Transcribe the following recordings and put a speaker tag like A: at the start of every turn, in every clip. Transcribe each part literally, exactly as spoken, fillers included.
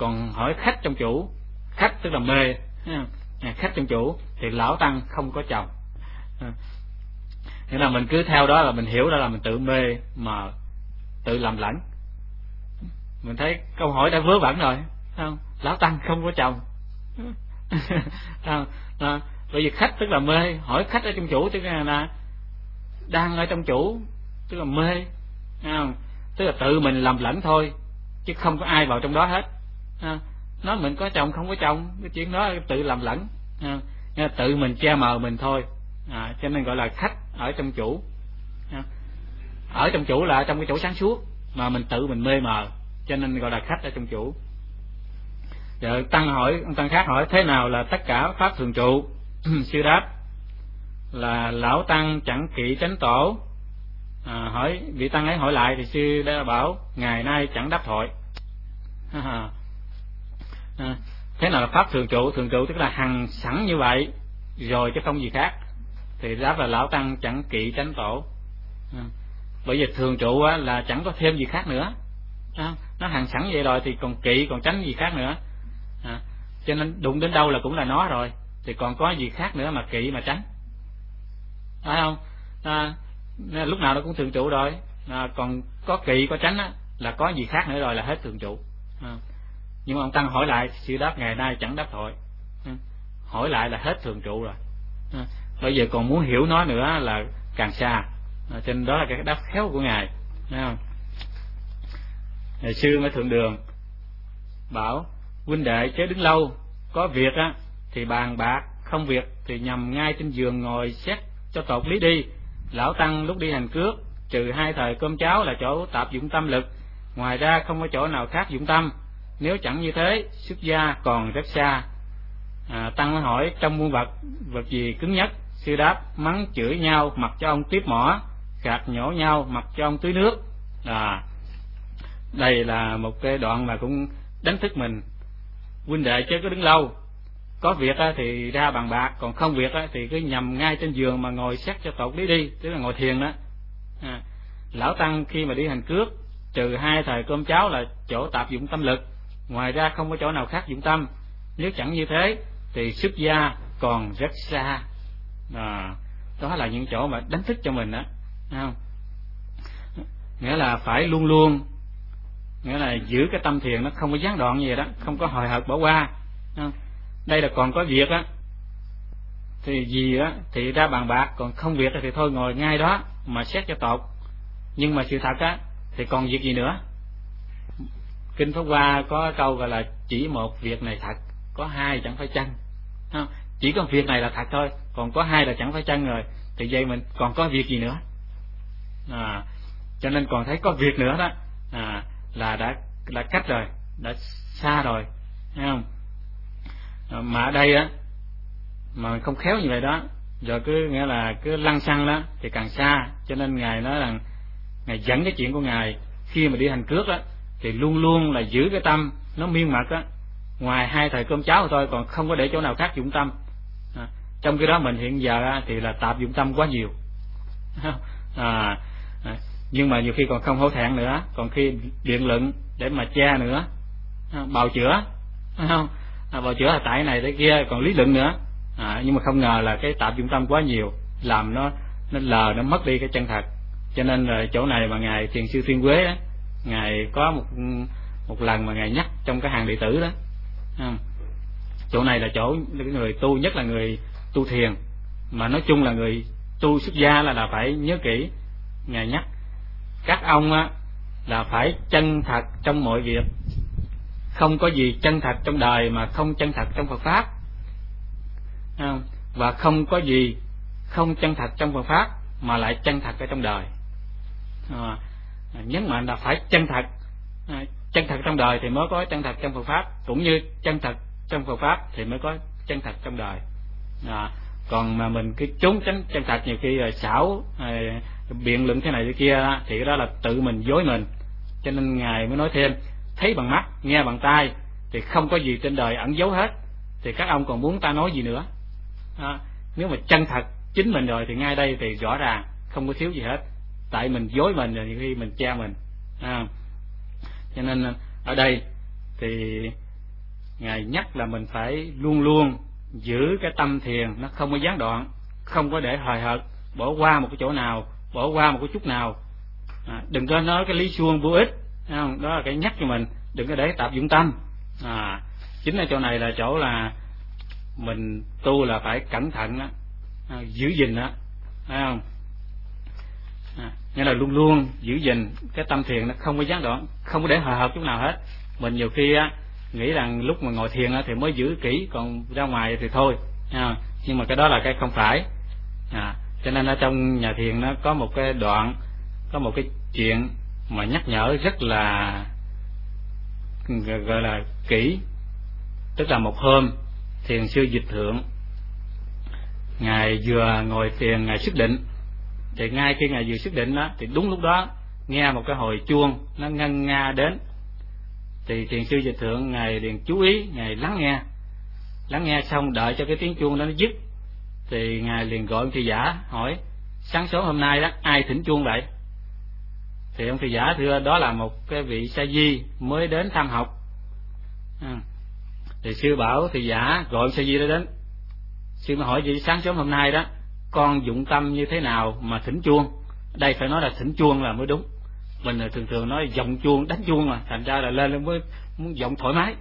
A: Còn hỏi khách trong chủ, khách tức là mê, khách trong chủ thì lão tăng không có chồng. Nghĩa là mình cứ theo đó là mình hiểu đó là mình tự mê mà tự làm lẫn. Mình thấy câu hỏi đã vớ vẩn rồi, không? Lão tăng không có chồng. À, bởi vì khách tức là mê, hỏi khách ở trong chủ tức là, là đang ở trong chủ tức là mê, không? Tức là tự mình làm lẫn thôi chứ không có ai vào trong đó hết. À, nói mình có chồng không có chồng, cái chuyện đó tự làm lẫn, à, tự mình che mờ mình thôi. À, cho nên gọi là khách ở trong chủ. À, ở trong chủ là trong cái chỗ sáng suốt mà mình tự mình mê mờ, cho nên gọi là khách ở trong chủ. Rồi tăng hỏi, ông tăng khác hỏi thế nào là tất cả pháp thường trụ? Sư đáp là lão tăng chẳng kỵ chánh tổ. À, hỏi vị tăng ấy hỏi lại thì sư đã bảo ngày nay chẳng đáp thoại. À, à, thế nào là pháp thường trụ? Thường trụ tức là hằng sẵn như vậy rồi chứ không gì khác. Thì đáp là lão tăng chẳng kỵ chánh tổ. À, bởi vì thường trụ á, là chẳng có thêm gì khác nữa. À, nó hằng sẵn vậy rồi thì còn kỵ còn tránh gì khác nữa. À, cho nên đụng đến đâu là cũng là nó rồi, thì còn có gì khác nữa mà kỵ mà tránh, phải không? À, lúc nào nó cũng thường trụ rồi. À, còn có kỵ có tránh á, là có gì khác nữa rồi là hết thường trụ. À, nhưng mà ông tăng hỏi lại sư đáp ngày nay chẳng đáp thoại. À, hỏi lại là hết thường trụ rồi. À, bây giờ còn muốn hiểu nó nữa là càng xa. À, cho nên đó là cái đáp khéo của ngài. Thấy không? Ngày sư mới thượng đường bảo huynh đệ chớ đứng lâu, có việc á thì bàn bạc, không việc thì nằm ngay trên giường ngồi xét cho tột lý đi. Lão tăng lúc đi hành cước trừ hai thời cơm cháo là chỗ tạp dụng tâm lực, ngoài ra không có chỗ nào khác dụng tâm. Nếu chẳng như thế xuất gia còn rất xa. À, tăng mới hỏi trong muôn vật vật gì cứng nhất? Sư đáp mắng chửi nhau mặc cho ông tiếp mỏ, gạt nhổ nhau mặc cho ông tưới nước. À, đây là một cái đoạn mà cũng đánh thức mình. Huynh đệ chứ có đứng lâu, có việc thì ra bàn bạc, còn không việc thì cứ nằm ngay trên giường mà ngồi xét cho tột lý đi, tức là ngồi thiền đó. À, lão tăng khi mà đi hành cước trừ hai thời cơm cháo là chỗ tạp dụng tâm lực, ngoài ra không có chỗ nào khác dụng tâm. Nếu chẳng như thế thì xuất gia còn rất xa. À, đó là những chỗ mà đánh thức cho mình đó, không? Nghĩa là phải luôn luôn, nghĩa là giữ cái tâm thiền nó không có gián đoạn như vậy đó, không có hồi hợt bỏ qua. Không? Đây là còn có việc á thì gì á thì ra bàn bạc, còn không việc thì thôi ngồi ngay đó mà xét cho tột. Nhưng mà sự thật á thì còn việc gì nữa? Kinh Pháp Hoa có câu gọi là chỉ một việc này thật, có hai chẳng phải chăng. Không? Chỉ có việc này là thật thôi, còn có hai là chẳng phải chăng rồi, thì vậy mình còn có việc gì nữa? À, cho nên còn thấy có việc nữa đó, à, là đã đã cách rồi, đã xa rồi, thấy không? À, mà ở đây á mà mình không khéo như vậy đó, rồi cứ nghĩa là cứ lăng xăng đó thì càng xa. Cho nên ngài nói rằng ngài dẫn cái chuyện của ngài khi mà đi hành cước á thì luôn luôn là giữ cái tâm nó miên mật á, ngoài hai thời cơm cháo thôi, còn không có để chỗ nào khác dụng tâm. À, trong cái đó mình hiện giờ á, thì là tạp dụng tâm quá nhiều. À, à, nhưng mà nhiều khi còn không hổ thẹn nữa, còn khi biện luận để mà che nữa, à, bào chữa, không? À, bào chữa là tại cái này tại kia, còn lý luận nữa. À, nhưng mà không ngờ là cái tạp dụng tâm quá nhiều, làm nó nó lờ, nó mất đi cái chân thật. Cho nên là chỗ này mà ngài Thiền sư Thiên Quế á, ngài có một một lần mà ngài nhắc trong cái hàng đệ tử đó, à, chỗ này là chỗ người tu, nhất là người tu thiền, mà nói chung là người tu xuất gia là là phải nhớ kỹ. Ngài nhắc các ông á là phải chân thật trong mọi việc, không có gì chân thật trong đời mà không chân thật trong Phật pháp, à, và không có gì không chân thật trong Phật pháp mà lại chân thật ở trong đời. À, nhấn mạnh là phải chân thật, à, chân thật trong đời thì mới có chân thật trong Phật pháp, cũng như chân thật trong Phật pháp thì mới có chân thật trong đời. À, còn mà mình cứ trốn tránh chân thật, nhiều khi rồi xảo à, biện luận thế này thế kia thì cái đó là tự mình dối mình. Cho nên ngài mới nói thêm thấy bằng mắt nghe bằng tai thì không có gì trên đời ẩn giấu hết, thì các ông còn muốn ta nói gì nữa? À, nếu mà chân thật chính mình rồi thì ngay đây thì rõ ràng không có thiếu gì hết, tại mình dối mình rồi nhiều khi mình che mình. À, cho nên ở đây thì Ngài nhắc là mình phải luôn luôn giữ cái tâm thiền nó không có gián đoạn, không có để hời hợt, bỏ qua một cái chỗ nào, bỏ qua một cái chút nào. À, đừng có nói cái lý suông vô ích, không? Đó là cái nhắc cho mình, đừng có để tạp dụng tâm. À, chính ở chỗ này là chỗ là mình tu là phải cẩn thận đó, à, giữ gìn đó, phải không? À, nghĩa là luôn luôn giữ gìn cái tâm thiền nó không có gián đoạn, không có để hời hợt chút nào hết. Mình nhiều khi á nghĩ rằng lúc mà ngồi thiền á thì mới giữ kỹ, còn ra ngoài thì thôi, à, nhưng mà cái đó là cái không phải. À, cho nên ở trong nhà thiền nó có một cái đoạn, có một cái chuyện mà nhắc nhở rất là gọi là kỹ. Tức là một hôm thiền sư Dịch Thượng ngài vừa ngồi thiền, ngài xuất định, thì ngay khi ngài vừa xuất định đó thì đúng lúc đó nghe một cái hồi chuông nó ngân nga đến, thì thiền sư Dịch Thượng ngài liền chú ý, ngài lắng nghe, lắng nghe xong đợi cho cái tiếng chuông đó nó dứt, thì ngài liền gọi ông thị giả hỏi: sáng sớm hôm nay đó ai thỉnh chuông vậy? Thì ông thị giả thưa đó là một cái vị sa di mới đến thăm học. À, thì sư bảo thị giả gọi ông sa di đó đến. Sư mới hỏi: vậy sáng sớm hôm nay đó con dụng tâm như thế nào mà thỉnh chuông? Đây phải nói là thỉnh chuông là mới đúng. Mình là thường thường nói giọng chuông, đánh chuông mà, thành ra là lên lên mới muốn giọng thoải mái.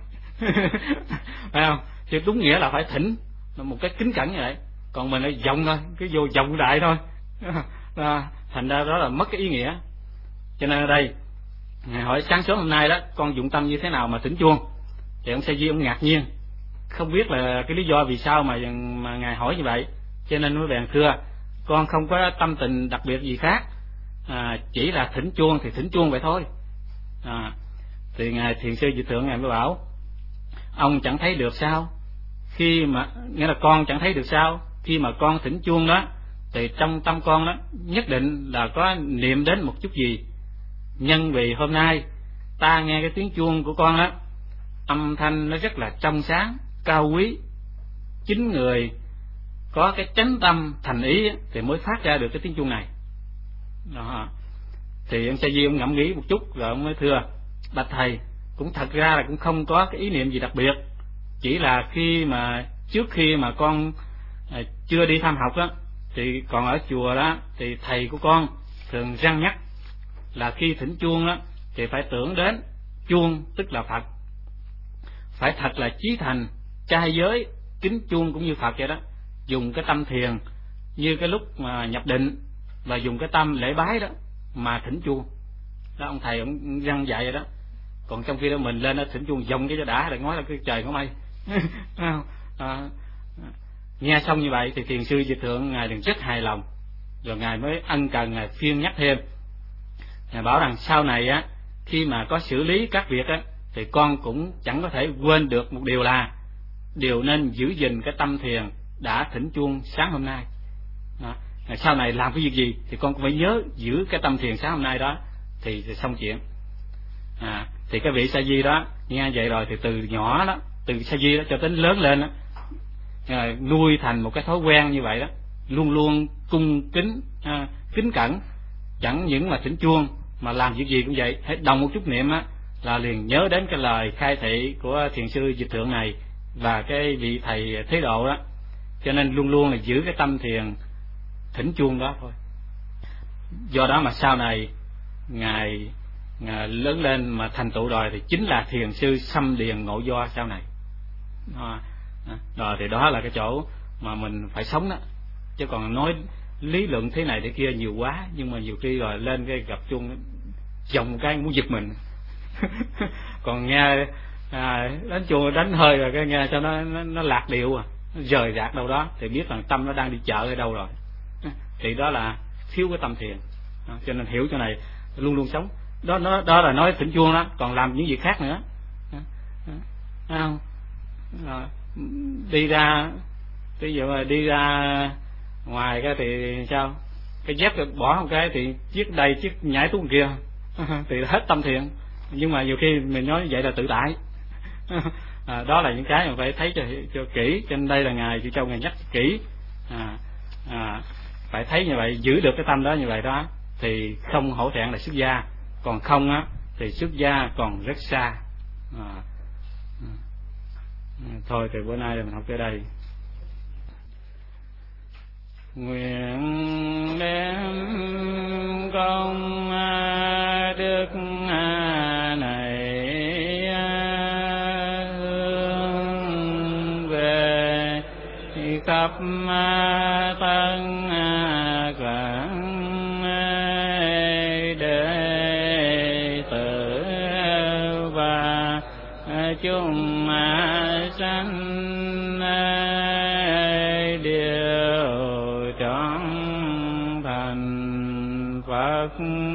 A: Phải không? Chứ đúng nghĩa là phải thỉnh một cái kính cẩn như vậy. Còn mình là giọng thôi, cái vô giọng đại thôi. À, thành ra đó là mất cái ý nghĩa. Cho nên ở đây ngài hỏi sáng sớm hôm nay đó con dụng tâm như thế nào mà thỉnh chuông? Thì ông sa di ông ngạc nhiên, không biết là cái lý do vì sao mà mà ngài hỏi như vậy, cho nên mới bèn thưa: con không có tâm tình đặc biệt gì khác, à, chỉ là thỉnh chuông thì thỉnh chuông vậy thôi. À, thì ngài thiền sư Dịch Thượng ngài mới bảo: ông chẳng thấy được sao? Khi mà nghĩa là con chẳng thấy được sao? Khi mà con thỉnh chuông đó thì trong tâm con đó nhất định là có niệm đến một chút gì. Nhân vì hôm nay ta nghe cái tiếng chuông của con đó, âm thanh nó rất là trong sáng, cao quý. Chính người có cái chánh tâm thành ý thì mới phát ra được cái tiếng chuông này. Đó. Thì ông sa di ông ngẫm nghĩ một chút rồi ông mới thưa: bạch thầy, cũng thật ra là cũng không có cái ý niệm gì đặc biệt, chỉ là khi mà trước khi mà con à, chưa đi thăm học đó, thì còn ở chùa đó thì thầy của con thường răn nhắc là khi thỉnh chuông đó thì phải tưởng đến chuông tức là Phật, phải thật là chí thành trai giới kính chuông cũng như Phật vậy đó, dùng cái tâm thiền như cái lúc mà nhập định và dùng cái tâm lễ bái đó mà thỉnh chuông đó. Ông thầy ông răn dạy vậy đó. Còn trong khi đó mình lên đó thỉnh chuông dòng cái cho đã, đừng nói là cái trời có mây. À, nghe xong như vậy thì thiền sư Dịch Thượng ngài liền rất hài lòng, rồi ngài mới ân cần ngài phiên nhắc thêm. Ngài bảo rằng sau này á, khi mà có xử lý các việc á, thì con cũng chẳng có thể quên được một điều là điều nên giữ gìn cái tâm thiền đã thỉnh chuông sáng hôm nay. Đó. Sau này làm cái việc gì thì con cũng phải nhớ giữ cái tâm thiền sáng hôm nay đó, thì, thì xong chuyện. À, thì cái vị sa di đó nghe vậy rồi thì từ nhỏ đó, từ sa di đó cho đến lớn lên đó, à, nuôi thành một cái thói quen như vậy đó, luôn luôn cung kính, à, kính cẩn, chẳng những mà thỉnh chuông mà làm việc gì cũng vậy, hãy đồng một chút niệm á là liền nhớ đến cái lời khai thị của thiền sư Dịch Thượng này và cái vị thầy Thế Độ đó, cho nên luôn luôn là giữ cái tâm thiền thỉnh chuông đó thôi. Do đó mà sau này ngài, ngài lớn lên mà thành tựu rồi thì chính là thiền sư Xâm Điền Ngộ Do sau này. À, rồi thì đó là cái chỗ mà mình phải sống đó, chứ còn nói lý luận thế này thế kia nhiều quá, nhưng mà nhiều khi rồi lên cái gặp chuông dòng cái muốn giật mình. Còn nghe à, đánh chuông đánh hơi rồi cái nghe cho nó, nó nó lạc điệu à, nó rời rạc đâu đó thì biết rằng tâm nó đang đi chợ ở đâu rồi, thì đó là thiếu cái tâm thiền. À, cho nên hiểu chỗ này luôn luôn sống đó, nó đó là nói thỉnh chuông đó, còn làm những việc khác nữa. À, không à, đi ra ví dụ mà đi ra ngoài cái thì sao, cái dép bỏ một cái thì chiếc đây chiếc nhảy xuống kia thì hết tâm thiền. Nhưng mà nhiều khi mình nói như vậy là tự tại. À, đó là những cái mà phải thấy cho cho kỹ, cho nên đây là ngài Chư Châu ngài nhắc kỹ. À, à, phải thấy như vậy, giữ được cái tâm đó như vậy đó thì không hổ thẹn là xuất gia, còn không á thì xuất gia còn rất xa. À, Thôi từ bữa nay mình học tới đây. Nguyện đem công đức này hướng về khắp tất cả đệ tử và chúng sanh đều trọn thành Phật.